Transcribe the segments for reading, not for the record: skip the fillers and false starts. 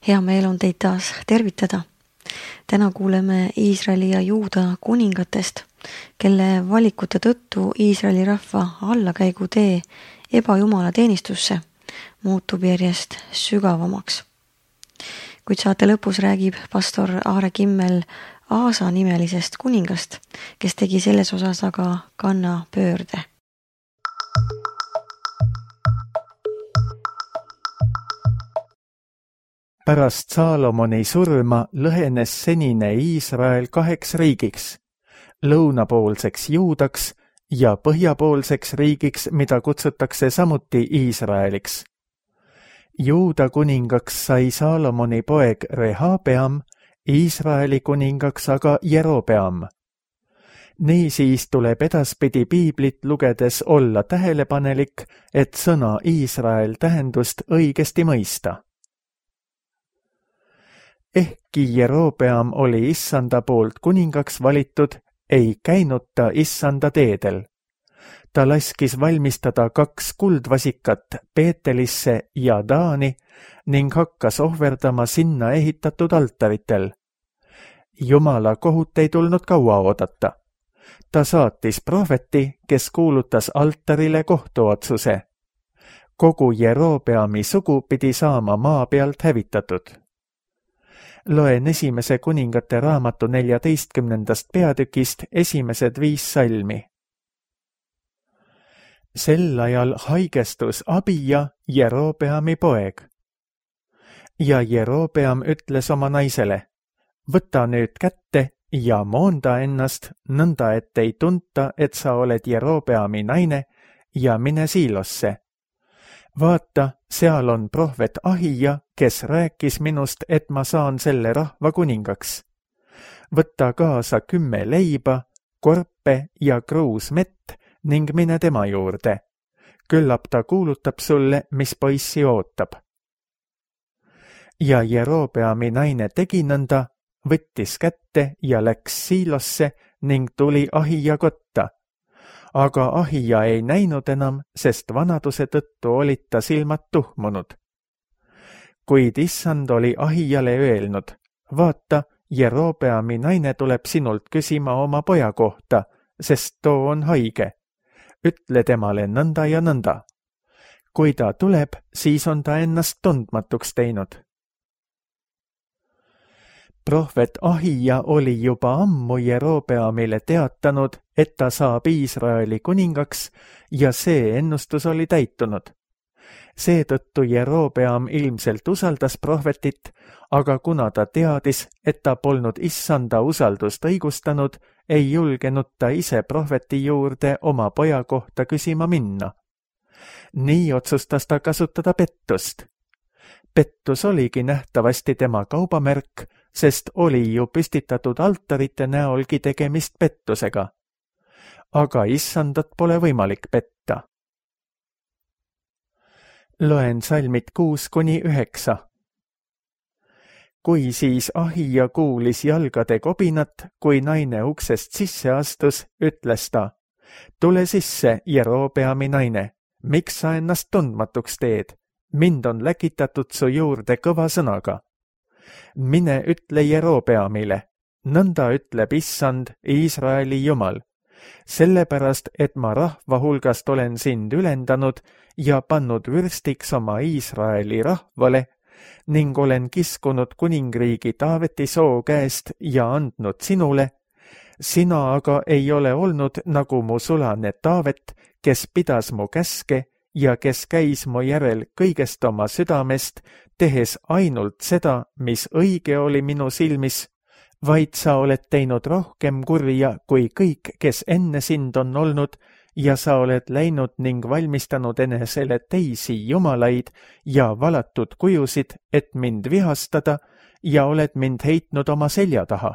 Hea meel on teid taas tervitada. Täna kuuleme Iisraeli ja Juuda kuningatest, kelle valikute tõttu Iisraeli rahva allakäigutee ebajumala teenistusse muutub järjest sügavamaks. Kuid saate lõpus räägib pastor Aare Kimmel Aasa nimelisest kuningast, kes tegi selles osas aga kanna pöörde. Pärast Saalomoni surma lõhenes senine Iisrael 2 riigiks, lõunapoolseks Juudaks ja põhjapoolseks riigiks, mida kutsutakse samuti Iisraeliks. Juuda kuningaks sai Saalomoni poeg Rehabeam, Iisraeli kuningaks aga Jerobeam. Niisiis tuleb edaspidi piiblit lugedes olla tähelepanelik, et sõna Iisrael tähendust õigesti mõista. Ehkki Jerobeam oli issanda poolt kuningaks valitud, ei käinud ta issanda teedel. Ta laskis valmistada 2 kuldvasikat Peetelisse ja Daani ning hakkas ohverdama sinna ehitatud altaritel. Jumala kohut ei tulnud kaua oodata. Ta saatis prohveti, kes kuulutas altarile kohtuotsuse. Kogu Jerobeami sugu pidi saama maa pealt hävitatud. Loen 1. kuningate raamatu 14. peatükist esimesed 5 salmi. Sel ajal haigestus Abija, Jerobeami poeg. Ja Jerobeam ütles oma naisele, võta nüüd kätte ja moonda ennast nõnda, et ei tunta, et sa oled Jerobeami naine ja mine Siilosse. Vaata, seal on prohvet Ahija, kes rääkis minust, et ma saan selle rahva kuningaks. Võta kaasa 10 leiba, korpe ja kruus mett ning mine tema juurde. Küllap ta kuulutab sulle, mis poissi ootab. Ja Jerobeami naine tegi nõnda, võttis kätte ja läks Siilosse ning tuli Ahija kotta. Aga Ahija ei näinud enam, sest vanaduse tõttu olid ta silmad tuhmunud. Kuid issand oli Ahijale öelnud, vaata, Jerobeami naine tuleb sinult küsima oma poja kohta, sest too on haige. Ütle temale nõnda ja nõnda. Kui ta tuleb, siis on ta ennast tundmatuks teinud. Prohvet Ahija oli juba ammu Jerobeamile teatanud, et ta saab Iisraeli kuningaks ja see ennustus oli täitunud. Seetõttu Jerobeam ilmselt usaldas prohvetit, aga kuna ta teadis, et ta polnud issanda usaldust õigustanud, ei julgenud ta ise prohveti juurde oma poja kohta küsima minna. Nii otsustas ta kasutada pettust. Pettus oligi nähtavasti tema kaubamärk, sest oli ju püstitatud altarite näolgi tegemist pettusega. Aga issandat pole võimalik petta. Loen salmid 6-9. Kui siis Ahija kuulis jalgade kobinat, kui naine uksest sisse astus, ütles ta, tule sisse, Jerobeami naine, miks sa ennast tundmatuks teed? Mind on läkitatud su juurde kõva sõnaga. Mine ütle Jerobeamile, nõnda ütleb issand, Iisraeli Jumal, sellepärast, et ma rahva hulgast olen sind ülendanud ja pannud vürstiks oma Iisraeli rahvale ning olen kiskunud kuningriigi Taaveti soo käest ja andnud sinule, sina aga ei ole olnud nagu mu sulane Taavet, kes pidas mu käske ja kes käis mu järel kõigest oma südamest, tehes ainult seda, mis õige oli minu silmis, vaid sa oled teinud rohkem kurja kui kõik, kes enne sind on olnud, ja sa oled läinud ning valmistanud enesele teisi jumalaid ja valatud kujusid, et mind vihastada, ja oled mind heitnud oma selja taha.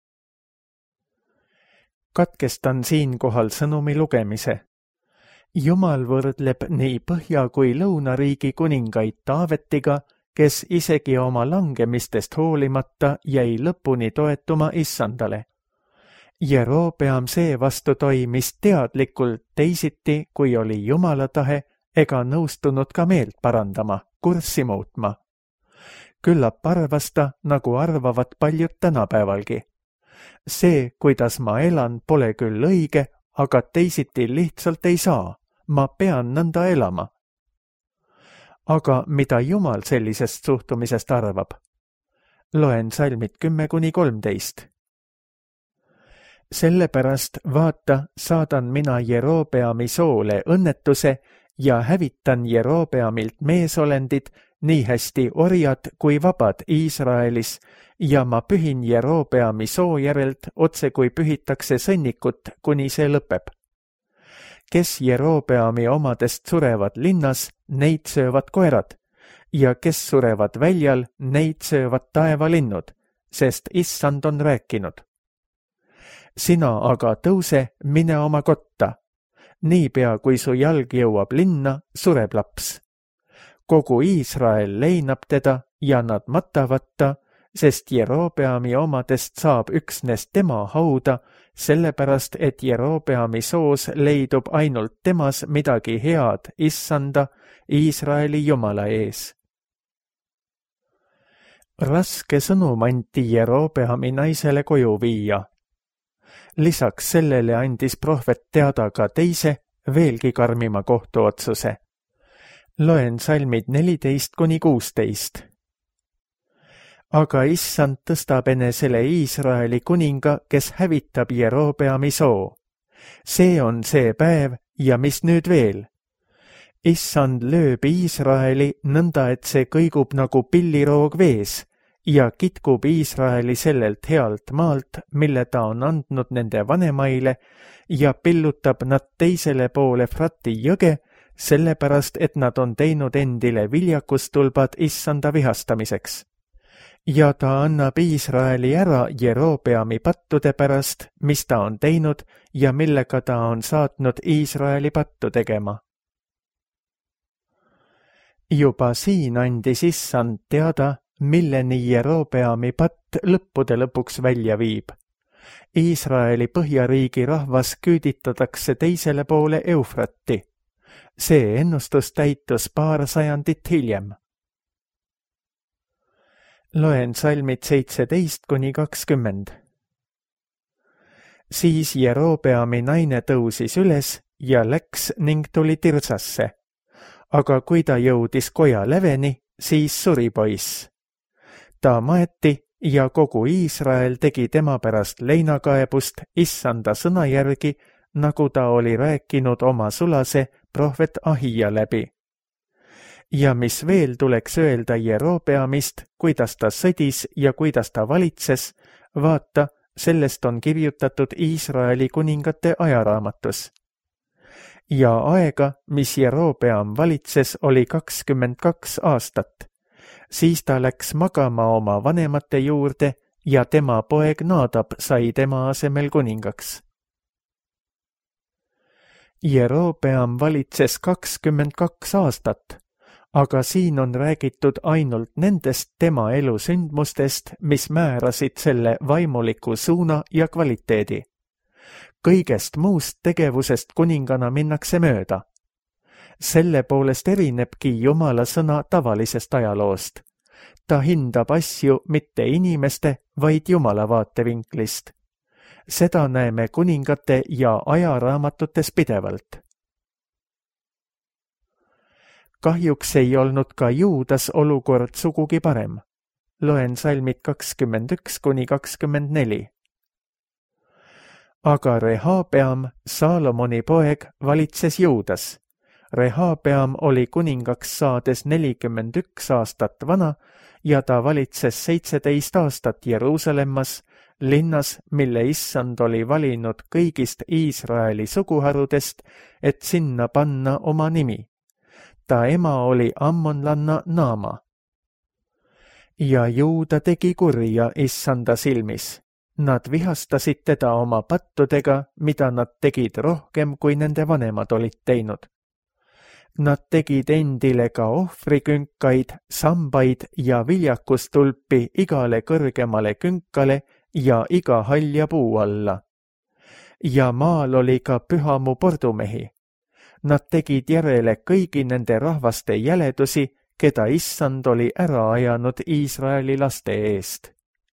Katkestan siinkohal sõnumi lugemise. Jumal võrdleb nii põhja- kui lõunariigi kuningaid Taavetiga, kes isegi oma langemistest hoolimata jäi lõpuni toetuma issandale. Jerobeam seevastu toimis teadlikult teisiti, kui oli Jumala tahe, ega nõustunud ka meelt parandama, kurssi muutma. küllap arvas ta, nagu arvavad paljud tänapäevalgi. See, kuidas ma elan, pole küll õige, aga teisiti lihtsalt ei saa. Ma pean nõnda elama. Aga mida Jumal sellisest suhtumisest arvab? Loen salmid 10-13. Sellepärast vaata, saadan mina Jerobeami soole õnnetuse ja hävitan Jerobeamilt meesolendid, nii hästi orjad kui vabad Iisraelis, ja ma pühin Jerobeami soo järelt otse kui pühitakse sõnnikut, kuni see lõpeb. Kes Jerobeami omadest surevad linnas, neid söövad koerad, ja kes surevad väljal, neid söövad taevalinnud, sest Issand on rääkinud. Sina aga tõuse, mine oma kotta. Niipea, kui su jalg jõuab linna, sureb laps. Kogu Iisrael leinab teda ja nad matavad ta, sest Jerobeami omadest saab üksnes tema hauda, sellepärast, et Jerobeami soos leidub ainult temas midagi head Issanda, Iisraeli Jumala ees. Raske sõnum anti Jerobeami naisele koju viia. Lisaks sellele andis prohvet teada ka teise, veelgi karmima kohtuotsuse. Loen salmid 14-16. Aga Issand tõstab enesele Iisraeli kuninga, kes hävitab Jerobeami soo. See on see päev ja mis nüüd veel? Issand lööb Iisraeli nõnda, et see kõigub nagu pilliroog vees ja kitkub Iisraeli sellelt healt maalt, mille ta on andnud nende vanemaile, ja pillutab nad teisele poole Frati jõge, sellepärast, et nad on teinud endile viljakustulbad Issanda vihastamiseks. Ja ta annab Iisraeli ära Jerobeami pattude pärast, mis ta on teinud ja millega ta on saatnud Iisraeli pattu tegema. Juba siin andis Issand teada, milleni Jerobeami patt lõppude lõpuks välja viib. Iisraeli põhjariigi rahvas küüditatakse teisele poole Eufrati. See ennustus täitus paar sajandit hiljem. Loen salmid 17-20. Siis Jerobeami naine tõusis üles ja läks ning tuli Tirsasse. Aga kui ta jõudis koja läveni, siis suri poiss. Ta maeti ja kogu Iisrael tegi tema pärast leinakaebust Issanda sõna järgi, nagu ta oli rääkinud oma sulase prohvet Ahija läbi. Ja mis veel tuleks öelda Jerobeamist, kuidas ta sõdis ja kuidas ta valitses, vaata, sellest on kirjutatud Iisraeli kuningate ajaraamatus. Ja aega, mis Jerobeam valitses, oli 22 aastat. Siis ta läks magama oma vanemate juurde ja tema poeg Naadab sai tema asemel kuningaks. Jerobeam valitses 22 aastat, aga siin on räägitud ainult nendest tema elusündmustest, mis määrasid selle vaimuliku suuna ja kvaliteedi. Kõigest muust tegevusest kuningana minnakse mööda. Selle poolest erinebki Jumala sõna tavalisest ajaloost. Ta hindab asju mitte inimeste, vaid Jumala vaatevinklist. Seda näeme kuningate ja ajaraamatutes pidevalt. Kahjuks ei olnud ka Juudas olukord sugugi parem. Loen salmid 21-24. Aga Rehabeam, Saalomoni poeg, valitses Juudas. Rehabeam oli kuningaks saades 41 aastat vana ja ta valitses 17 aastat Jeruusalemmas, linnas, mille Issand oli valinud kõigist Iisraeli suguharudest, et sinna panna oma nimi. Ta ema oli ammonlanna Naama. Ja Juuda tegi kurja Issanda silmis. Nad vihastasid teda oma pattudega, mida nad tegid rohkem, kui nende vanemad olid teinud. Nad tegid endile ka ohvrikünkaid, sambaid ja viljakustulpi igale kõrgemale künkale ja iga halja puu alla. Ja maal oli ka pühamu pordumehi. Nad tegid järele kõigi nende rahvaste jäledusi, keda issand oli ära ajanud Iisraeli laste eest.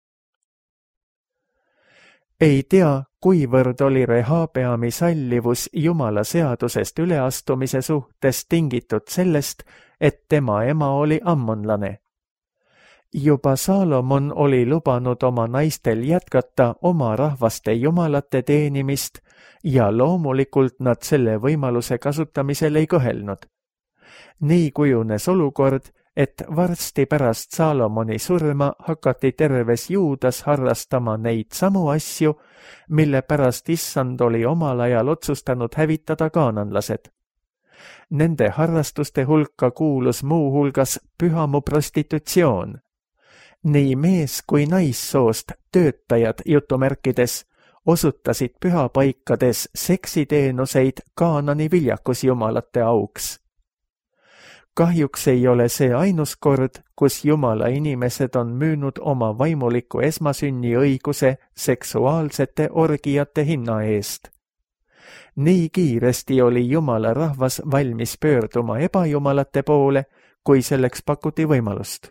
Ei tea, kuivõrd oli Rehabeami sallivus Jumala seadusest üleastumise suhtes tingitud sellest, et tema ema oli ammonlane. Juba Saalomon oli lubanud oma naistel jätkata oma rahvaste jumalate teenimist ja loomulikult nad selle võimaluse kasutamisel ei kõhelnud. Nii kujunes olukord, et varsti pärast Saalomoni surma hakati terves Juudas harrastama neid samu asju, mille pärast issand oli omal ajal otsustanud hävitada kaananlased. Nende harrastuste hulka kuulus muu hulgas pühamu prostitutsioon. Nii mees kui naissoost töötajad jutumärkides osutasid pühapaikades seksiteenuseid Kaanani viljakusjumalate auks. Kahjuks ei ole see ainus kord, kus Jumala inimesed on müünud oma vaimuliku esmasünni õiguse seksuaalsete orgiate hinna eest. Nii kiiresti oli Jumala rahvas valmis pöörduma ebajumalate poole, kui selleks pakuti võimalust.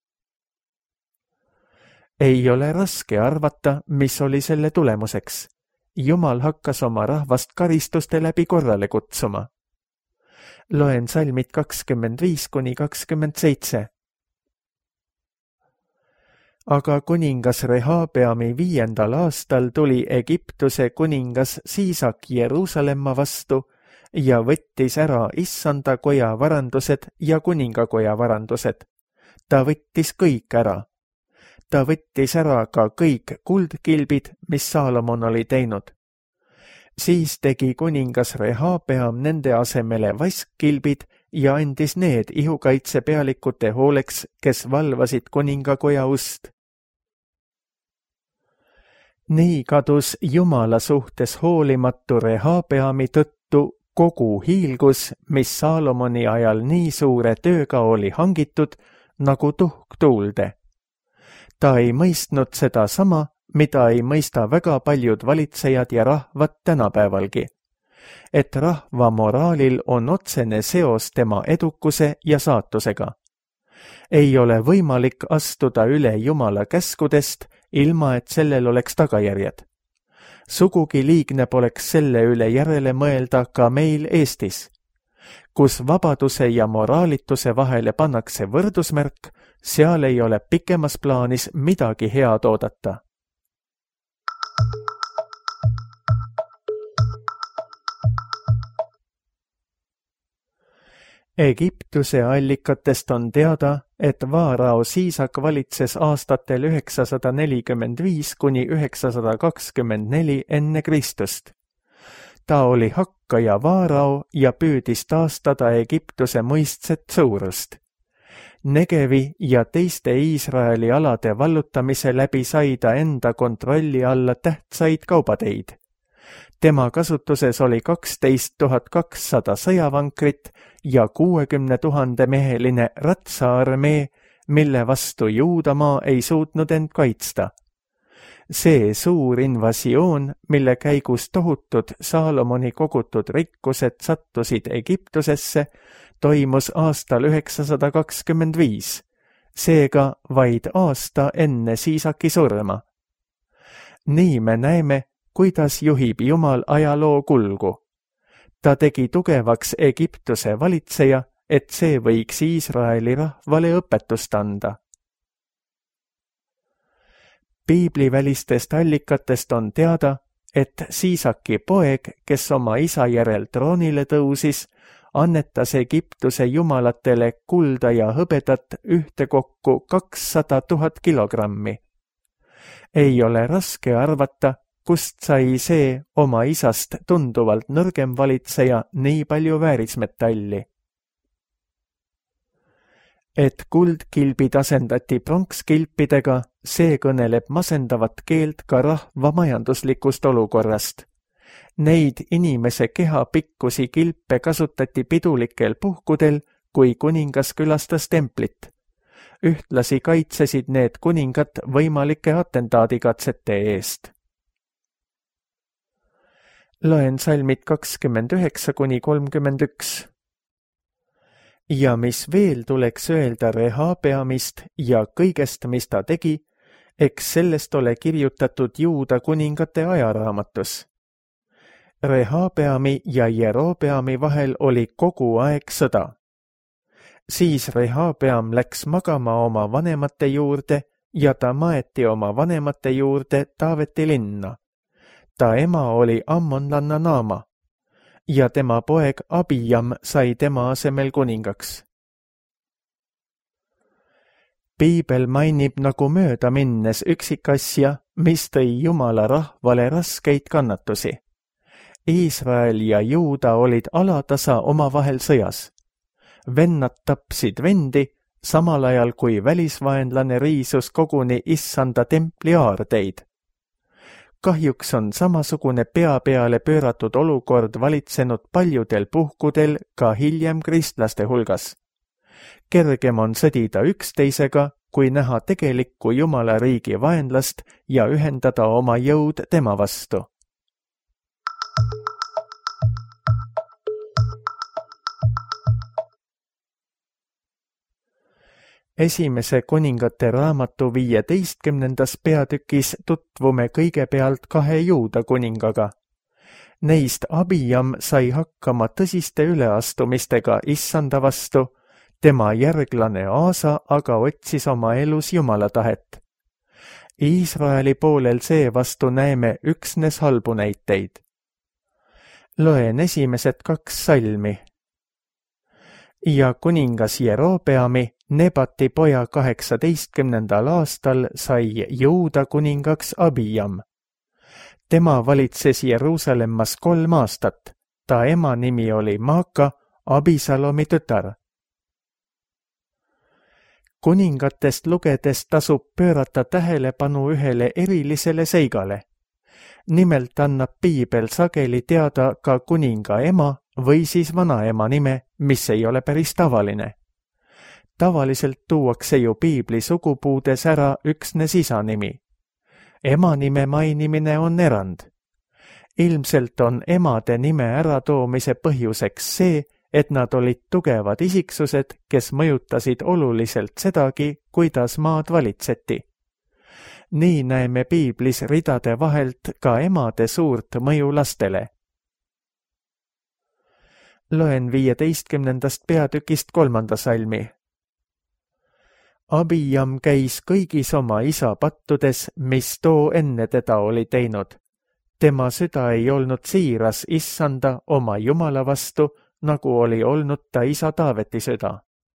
Ei ole raske arvata, mis oli selle tulemuseks. Jumal hakkas oma rahvast karistuste läbi korrale kutsuma. Loen salmid 25–27. Aga kuningas Rehabeami 5. aastal tuli Egiptuse kuningas Siisak Jeruusalemma vastu ja võttis ära issanda koja varandused ja kuningakoja varandused. Ta võttis kõik ära. Ta võttis ära ka kõik kuldkilbid, mis Saalomon oli teinud. Siis tegi kuningas Rehabeam nende asemele vaskkilbid ja andis need ihukaitsepealikute hooleks, kes valvasid kuningakoja ust. Nii kadus Jumala suhtes hoolimatu Rehabeami tõttu kogu hiilgus, mis Saalomoni ajal nii suure tööga oli hangitud, nagu tuhk tuulde. Ta ei mõistnud seda sama, mida ei mõista väga paljud valitsejad ja rahvad tänapäevalgi, et rahva moraalil on otsene seos tema edukuse ja saatusega. Ei ole võimalik astuda üle Jumala käskudest, ilma et sellel oleks tagajärjed. Sugugi liigne poleks selle üle järele mõelda ka meil Eestis. Kus vabaduse ja moraalituse vahele pannakse võrdusmärk, seal ei ole pikemas plaanis midagi head oodata. Egiptuse allikatest on teada, et Vaarao Siisak valitses aastatel 945–924 enne Kristust. Ta oli hakkaja Vaarao ja püüdis taastada Egiptuse mõistset suurust. Negevi ja teiste Iisraeli alade vallutamise läbi sai ta enda kontrolli alla tähtsaid kaubateid. Tema kasutuses oli 12 200 sõjavankrit ja 60 000 meheline ratsaarmee, mille vastu Juudamaa ei suutnud end kaitsta. See suur invasioon, mille käigus tohutud Saalomoni kogutud rikkused sattusid Egiptusesse, toimus aastal 925, seega vaid aasta enne Siisaki surma. Nii me näeme, kuidas juhib Jumal ajaloo kulgu. Ta tegi tugevaks Egiptuse valitseja, et see võiks Iisraeli rahvale õpetust anda. Piiblivälistest allikatest on teada, et Siisaki poeg, kes oma isa järel troonile tõusis, annetas Egiptuse jumalatele kulda ja hõbedat ühtekokku 200 000 kilogrammi. Ei ole raske arvata, kust sai see oma isast tunduvalt nõrgem valitseja nii palju väärismetalli. Et kuldkilbid asendati pronkskilpidega, see kõneleb masendavat keelt ka rahva majanduslikust olukorrast. Neid inimese keha pikkusi kilpe kasutati pidulikel puhkudel, kui kuningas külastas templit. Ühtlasi kaitsesid need kuningat võimalike atentaadikatsete eest. Loen salmid 29–31. Ja mis veel tuleks öelda Rehabeamist ja kõigest, mis ta tegi, eks sellest ole kirjutatud Juuda kuningate ajaraamatus. Rehabeami ja Jerobeami vahel oli kogu aeg sõda. Siis Rehabeam läks magama oma vanemate juurde ja ta maeti oma vanemate juurde Taaveti linna. Ta ema oli ammonlanna Naama ja tema poeg Abijam sai tema asemel kuningaks. Piibel mainib nagu mööda minnes üksikasja, mis tõi Jumala rahvale raskeid kannatusi. Iisrael ja Juuda olid alatasa omavahel sõjas. Vennad tapsid vendi, samal ajal kui välisvaenlane riisus koguni issanda templi aardeid. Kahjuks on samasugune pea peale pööratud olukord valitsenud paljudel puhkudel ka hiljem kristlaste hulgas. Kergem on sõdida üksteisega, kui näha tegelikku Jumala riigi vaenlast ja ühendada oma jõud tema vastu. Esimese kuningate raamatu 15. peatükis tutvume kõigepealt 2 Juuda kuningaga. Neist Abijam sai hakkama tõsiste üleastumistega issanda vastu, tema järglane Aasa aga otsis oma elus Jumala tahet. Iisraeli poolel seevastu näeme üksnes halbu näiteid. Loen esimesed 2 salmi. Ja kuningas Jerobeami, Nebati poja 18. aastal sai Juuda kuningaks Abijam. Tema valitses Jeruusalemmas 3 aastat. Ta ema nimi oli Maaka, Abisalomi tütar. Kuningatest lugedes tasub pöörata tähelepanu ühele erilisele seigale. Nimelt annab Piibel sageli teada ka kuninga ema või siis vanaema nime, mis ei ole päris tavaline. Tavaliselt tuuakse ju Piibli sugupuudes ära üksnes isa nimi. Ema nime mainimine on erand. Ilmselt on emade nime äratoomise põhjuseks see, et nad olid tugevad isiksused, kes mõjutasid oluliselt sedagi, kuidas maad valitseti. Nii näeme Piiblis ridade vahelt ka emade suurt mõju lastele. Loen 15. peatükist 3. salmi. Abijam käis kõigis oma isa pattudes, mis too enne teda oli teinud. Tema süda ei olnud siiras issanda oma Jumala vastu, nagu oli olnud ta isa Taaveti süda.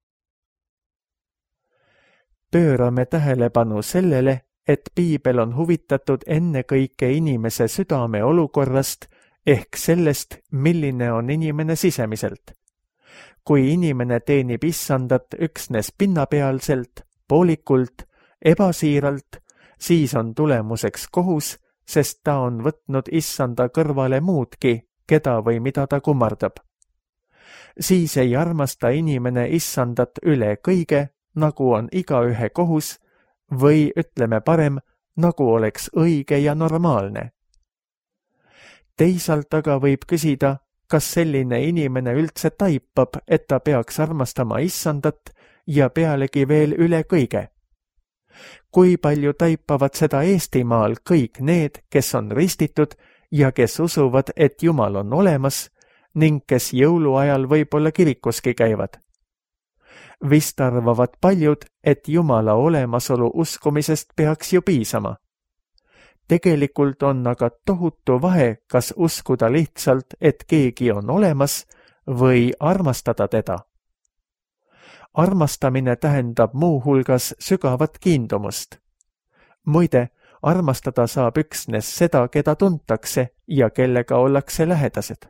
Pöörame tähelepanu sellele, et Piibel on huvitatud ennekõike inimese südame olukorrast ehk sellest, milline on inimene sisemiselt. Kui inimene teenib issandat üksnes pinnapealselt, poolikult, ebasiiralt, siis on tulemuseks kohus, sest ta on võtnud issanda kõrvale muudki, keda või mida ta kummardab. Siis ei armasta inimene issandat üle kõige, nagu on igaühe kohus, või ütleme parem, nagu oleks õige ja normaalne. Teisalt aga võib küsida, kas selline inimene üldse taipab, et ta peaks armastama issandat ja pealegi veel üle kõige. Kui palju taipavad seda Eestimaal kõik need, kes on ristitud ja kes usuvad, et Jumal on olemas ning kes jõuluajal võib-olla kirikuski käivad. Vist arvavad paljud, et Jumala olemasolu uskumisest peaks ju piisama. Tegelikult on aga tohutu vahe, kas uskuda lihtsalt, et keegi on olemas või armastada teda. Armastamine tähendab muu hulgas sügavat kiindumust. Muide, armastada saab üksnes seda, keda tuntakse ja kellega ollakse lähedased.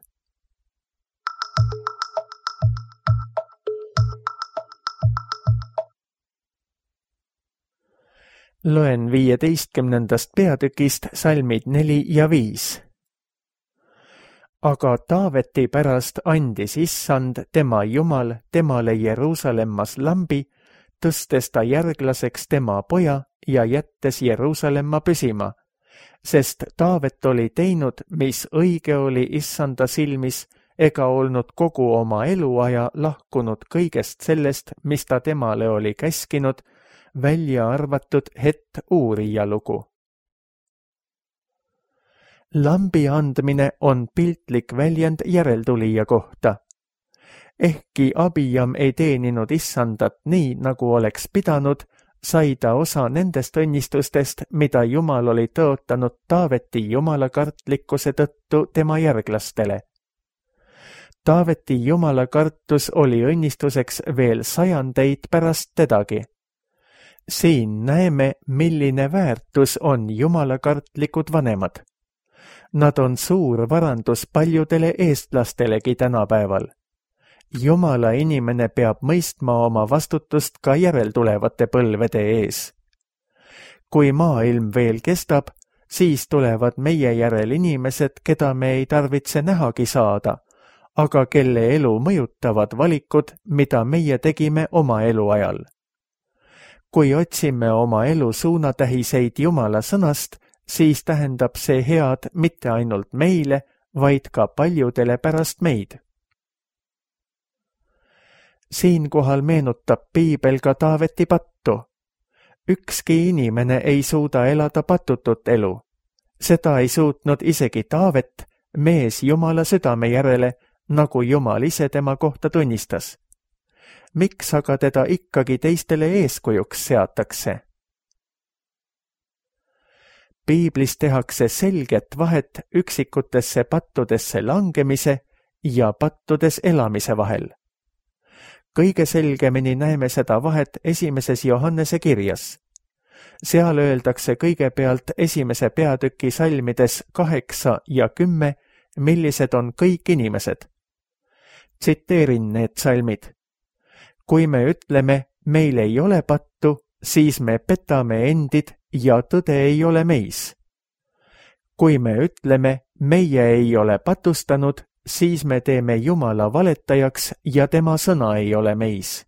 Loen 15. peatükist salmid 4 ja 5. Aga Taaveti pärast andis issand, tema Jumal, temale Jeruusalemmas lambi, tõstes ta järglaseks tema poja ja jättes Jeruusalemma püsima, sest Taavet oli teinud, mis õige oli issanda silmis, ega olnud kogu oma eluaja lahkunud kõigest sellest, mis ta temale oli käskinud, välja arvatud Het Uurija lugu. Lambi andmine on piltlik väljend järeltulija kohta. Ehkki Abijam ei teeninud issandat nii, nagu oleks pidanud, sai ta osa nendest õnnistustest, mida Jumal oli tõotanud Taaveti jumalakartlikkuse tõttu tema järglastele. Taaveti jumalakartus oli õnnistuseks veel sajandeid pärast tedagi. Siin näeme, milline väärtus on jumalakartlikud vanemad. Nad on suur varandus paljudele eestlastelegi tänapäeval. Jumala inimene peab mõistma oma vastutust ka järeltulevate põlvede ees. Kui maailm veel kestab, siis tulevad meie järel inimesed, keda me ei tarvitse nähagi saada, aga kelle elu mõjutavad valikud, mida meie tegime oma eluajal. Kui otsime oma elu suunatähiseid Jumala sõnast, siis tähendab see head mitte ainult meile, vaid ka paljudele pärast meid. Siinkohal meenutab piibel ka Taaveti pattu. Ükski inimene ei suuda elada patutut elu. Seda ei suutnud isegi Taavet, mees Jumala südame järele, nagu Jumal ise tema kohta tunnistas. Miks aga teda ikkagi teistele eeskujuks seatakse? Piiblis tehakse selget vahet üksikutesse pattudesse langemise ja pattudes elamise vahel. Kõige selgemini näeme seda vahet 1. Johannese kirjas. Seal öeldakse kõigepealt 1. peatüki salmides 8 ja 10, millised on kõik inimesed. Tsiteerin need salmid. Kui me ütleme, meil ei ole pattu, siis me petame endid ja tõde ei ole meis. Kui me ütleme, meie ei ole patustanud, siis me teeme Jumala valetajaks ja tema sõna ei ole meis.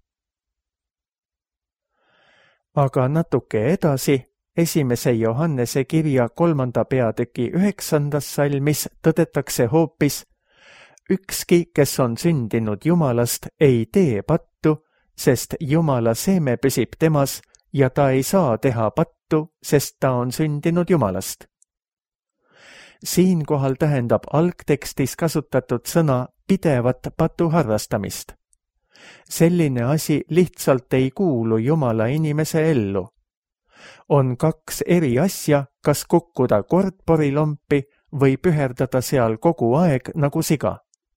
Aga natuke edasi, 1. Johannese kirja 3. peatüki 9. salmis tõdetakse hoopis, ükski, kes on sündinud Jumalast, ei tee pattu, sest Jumala seeme püsib temas ja ta ei saa teha pattu, sest ta on sündinud Jumalast. Siinkohal tähendab algtekstis kasutatud sõna pidevat patu harrastamist. Selline asi lihtsalt ei kuulu Jumala inimese ellu. On 2 eri asja, kas kukkuda kord porilompi või püherdada seal kogu aeg nagu siga.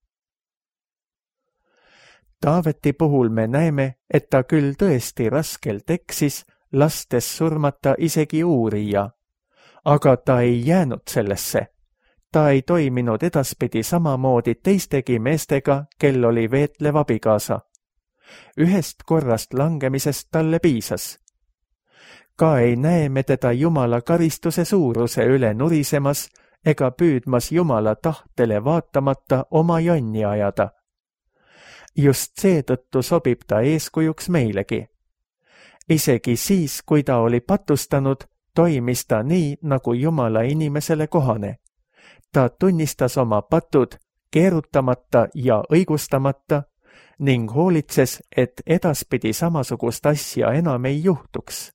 Taaveti puhul me näeme, et ta küll tõesti raskelt eksis, lastes surmata isegi Uurija, aga ta ei jäänud sellesse. Ta ei toiminud edaspidi samamoodi teistegi meestega, kel oli veetlev abikaasa. Ühest korrast langemisest talle piisas. Ka ei näe me teda Jumala karistuse suuruse üle nurisemas ega püüdmas Jumala tahtele vaatamata oma jonni ajada. Just seetõttu sobib ta eeskujuks meilegi. Isegi siis, kui ta oli patustanud, toimis ta nii, nagu Jumala inimesele kohane. Ta tunnistas oma patud keerutamata ja õigustamata ning hoolitses, et edaspidi samasugust asja enam ei juhtuks.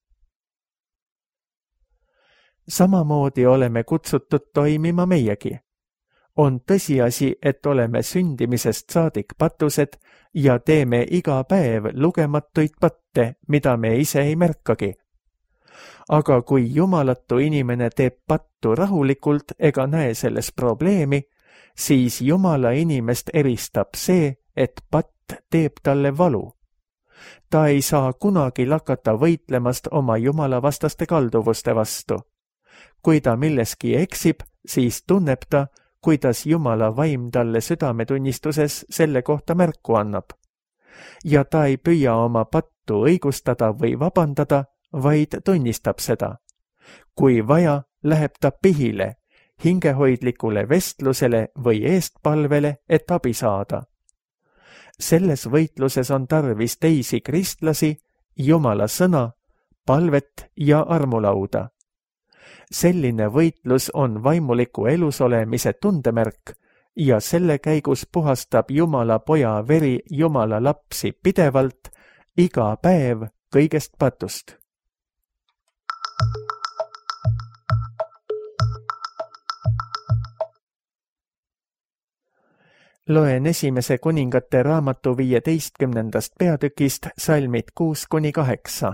Samamoodi oleme kutsutud toimima meiegi. On tõsiasi, et oleme sündimisest saadik patused ja teeme iga päev lugematuid patte, mida me ise ei märkagi. Aga kui jumalatu inimene teeb pattu rahulikult ega näe selles probleemi, siis Jumala inimest eristab see, et patt teeb talle valu. Ta ei saa kunagi lakata võitlemast oma jumalavastaste kalduvuste vastu. Kui ta milleski eksib, siis tunneb ta, kuidas Jumala vaim talle südametunnistuses selle kohta märku annab. Ja ta ei püüa oma pattu õigustada või vabandada, vaid tunnistab seda. Kui vaja, läheb ta pihile, hingehoidlikule vestlusele või eestpalvele, et abi saada. Selles võitluses on tarvis teisi kristlasi, Jumala sõna, palvet ja armulauda. Selline võitlus on vaimuliku elusolemise tundemärk ja selle käigus puhastab Jumala poja veri Jumala lapsi pidevalt, iga päev kõigest patust. Loen esimese kuningate raamatu 15. peatükist salmid 6-8.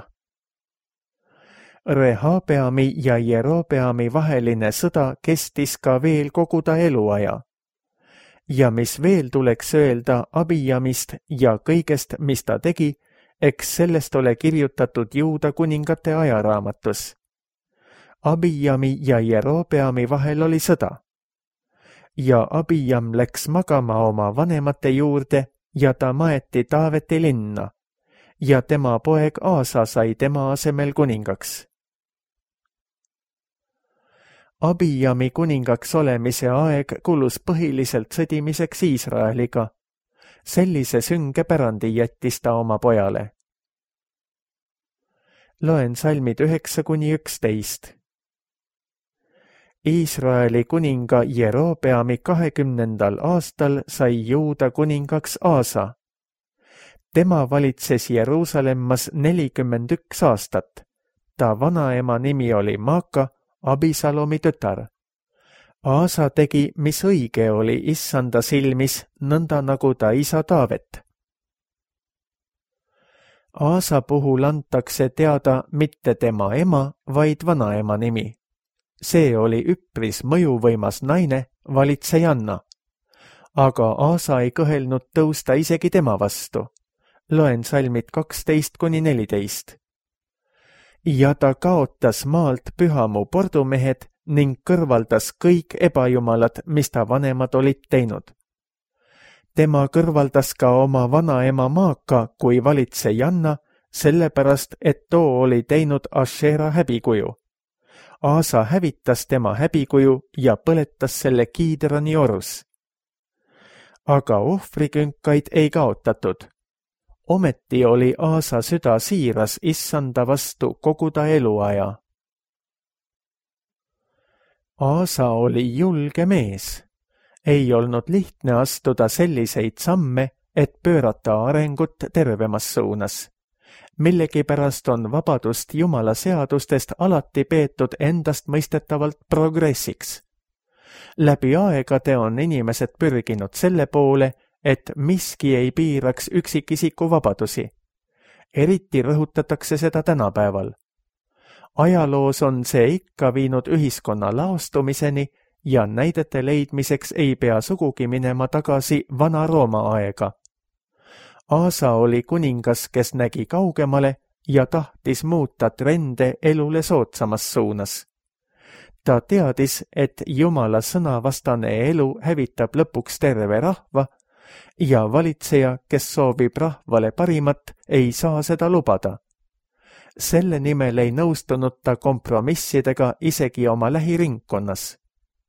Rehabeami ja Jerobeami vaheline sõda kestis ka veel kogu ta eluaja. Ja mis veel tuleks öelda Abijamist ja kõigest, mis ta tegi, eks sellest ole kirjutatud Juuda kuningate ajaraamatus. Abijami ja Jerobeami vahel oli sõda. Ja Abijam läks magama oma vanemate juurde ja ta maeti Taaveti linna ja tema poeg Aasa sai tema asemel kuningaks. Abijami kuningaks olemise aeg kulus põhiliselt sõdimiseks Iisraeliga. Sellise sünge pärandi jättis ta oma pojale. Loen salmid 9-11. Iisraeli kuninga Jerobeami 20. aastal sai Juuda kuningaks Aasa. Tema valitses Jeruusalemmas 41 aastat. Ta vanaema nimi oli Maaka, Abisalomi tütar. Aasa tegi, mis õige oli Issanda silmis, nõnda nagu ta isa Taavet. Aasa puhul antakse teada mitte tema ema, vaid vanaema nimi. See oli üpris mõjuvõimas naine, valitsejanna. Aga Aasa ei kõhelnud tõusta isegi tema vastu. Loen salmid 12-14. Ja ta kaotas maalt pühamu pordumehed ning kõrvaldas kõik ebajumalad, mis ta vanemad olid teinud. Tema kõrvaldas ka oma vanaema Maaka kui valitsejanna, sellepärast, et too oli teinud Ashera häbikuju. Aasa hävitas tema häbikuju ja põletas selle Kiidrani orus. Aga ohvrikünkaid ei kaotatud. Ometi oli Aasa süda siiras Issanda vastu kogu ta eluaja. Aasa oli julge mees. Ei olnud lihtne astuda selliseid samme, et pöörata arengut tervemas suunas. Millegipärast on vabadust Jumala seadustest alati peetud endast mõistetavalt progressiks. Läbi aegade on inimesed pürginud selle poole, et miski ei piiraks üksikisiku vabadusi. Eriti rõhutatakse seda tänapäeval. Ajaloos on see ikka viinud ühiskonna laostumiseni ja näidete leidmiseks ei pea sugugi minema tagasi Vana-Rooma aega. Aasa oli kuningas, kes nägi kaugemale ja tahtis muuta trende elule soodsamas suunas. Ta teadis, et Jumala sõnavastane elu hävitab lõpuks terve rahva ja valitseja, kes soovib rahvale parimat, ei saa seda lubada. Selle nimel ei nõustunud ta kompromissidega isegi oma lähiringkonnas.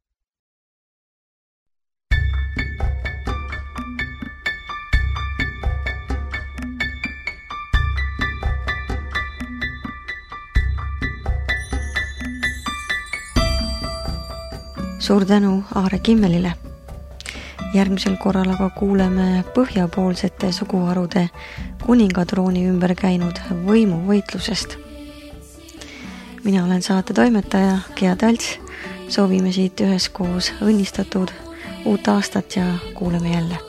Suur tänu Aare Kimmelile. Järgmisel korral aga kuuleme põhjapoolsete suguharude kuningatrooni ümber käinud võimuvõitlusest. Mina olen saate toimetaja Gea Talts. Soovime siit üheskoos õnnistatud uut aastat ja kuuleme jälle.